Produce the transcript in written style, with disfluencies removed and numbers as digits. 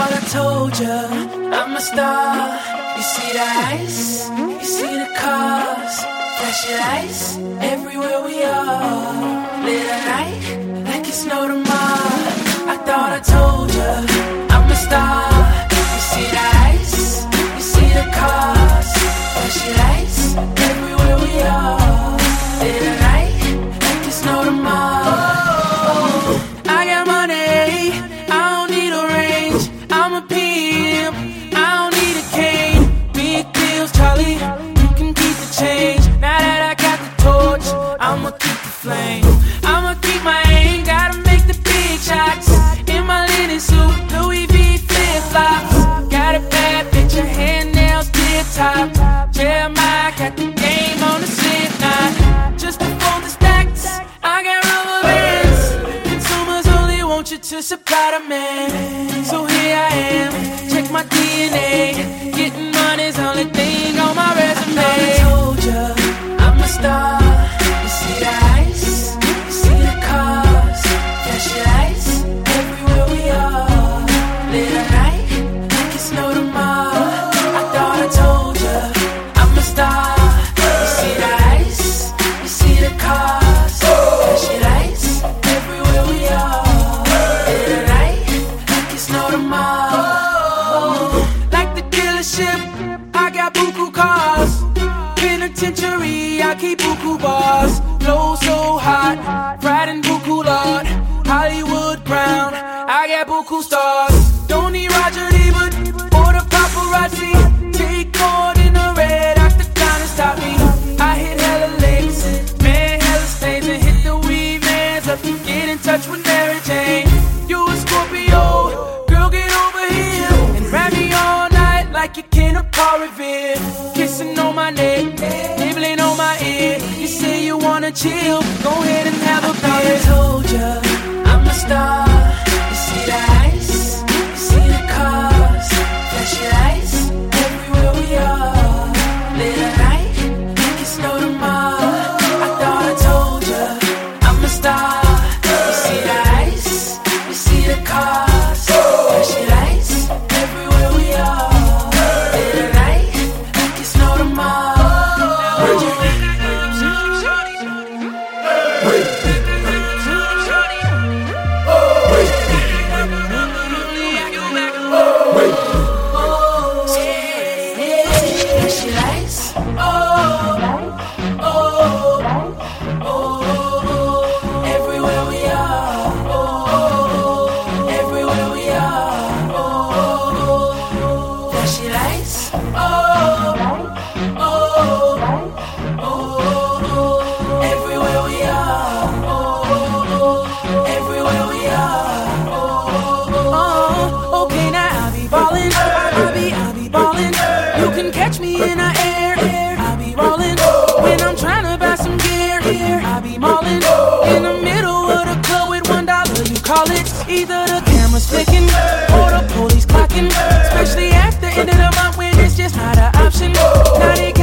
thought I told ya, I'm a star. You see the ice, you see the cars, flashing lights everywhere we are. Late at night, like it's no tomorrow. I thought I told ya, I'm a star. You see the ice, you see the cars, flashing lights everywhere we are. Late at night, like it's no tomorrow. I got money, I don't need a range. I'm a pimp, I don't need a cane. Big deals, Charlie, you can keep the change. Now that I got the torch, I'ma keep the flame. I'ma keep my aim, gotta make the big shots. In my linen suit, Louis V flip-flops. Got a bad bitch, her hand nails tip top. Jeremiah got the game on the slip knot. Just to fold the stacks, I got rubber bands. Consumers only want you to supply the man. So here I am, check my DNA. Getting money's only thing on my resume. I told ya, I'm a star. You see the ice, you see the cars, flashing lights everywhere we are. Late at night, like it's no tomorrow. I thought I told ya, I'm a star. You see the ice, you see the cars, flashing lights everywhere we are. Late at night, like it's no tomorrow. Like the dealership, I got buku cars. Penitentiary, I keep buku bars. Flow so hot, fried in buku lard. Hollywood brown, I got buku stars. Don't need Roger Ebert or the paparazzi. Take more than the red octagon and stop me. I hit hella licks, man, hella stains, and hit the weed mans up. Get in touch with Mary Jane. You a Scorpio, girl, get over here and rap me all night like you can a Paul Revere. Kissing on my neck, nibbling on my ear. You say you wanna chill, go ahead and have a beer. I told ya, I'm a star. You see the ice, you see the cars, flashing lights everywhere we are. Late at night, like it's no tomorrow. I thought I told ya, I'm a star. You see the ice, you see the cars, flashing lights everywhere we are. Late at night, like it's no tomorrow. Flashing lights, everywhere we are, everywhere we are. Flashing lights, everywhere we are, everywhere we are. Okay, now I'll be ballin', I'll be ballin'. You can catch me in the air, I'll be rollin'. When I'm tryna buy some gear, I'll be maulin'. In the middle of the club with $1, you call it. Either the camera's flicking or the police clocking. Especially after end of the month when it's just not an option. Now they